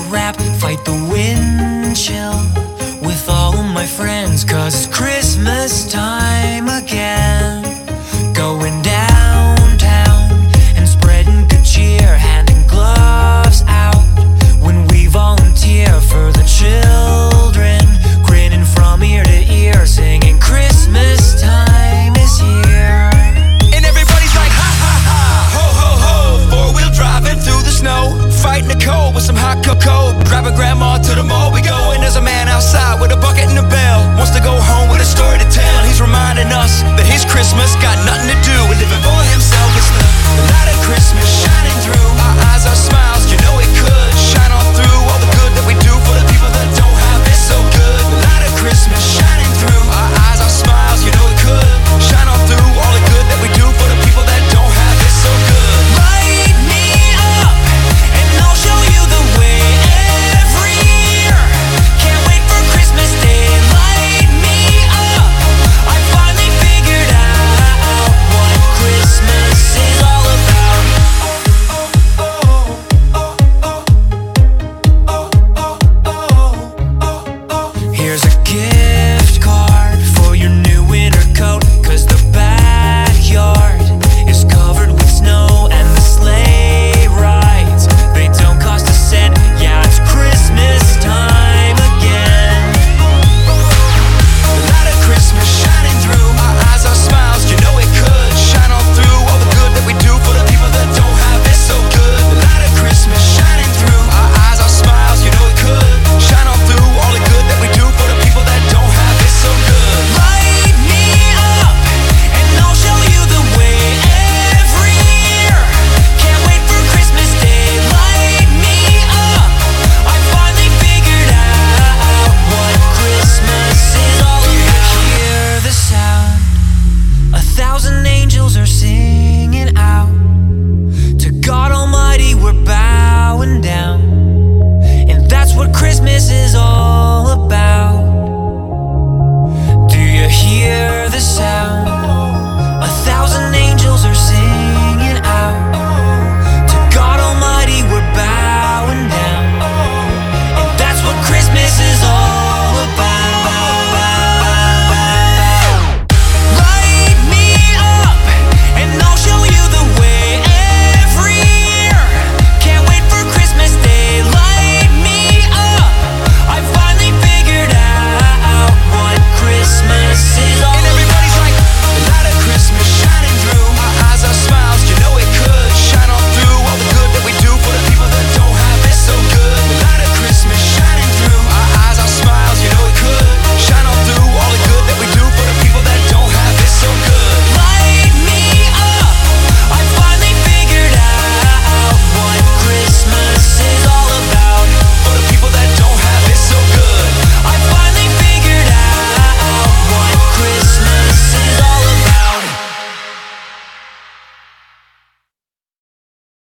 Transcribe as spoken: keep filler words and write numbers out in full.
wrap, fight the wind chill with all of my friends, cause it's Christmas time again. Going downtown and spreading good cheer, handing gloves out when we volunteer for the children, grinning from ear to ear, singing Christmas time is here. And everybody's like ha ha ha, ho ho ho, four-wheel driving through the snow, fighting the cold with some hot cocoa, grabbing grandma to the mall we go. And there's a man outside with a bucket and a bell, wants to go home with a story to tell. He's reminding us that his Christmas got nothing to do with living for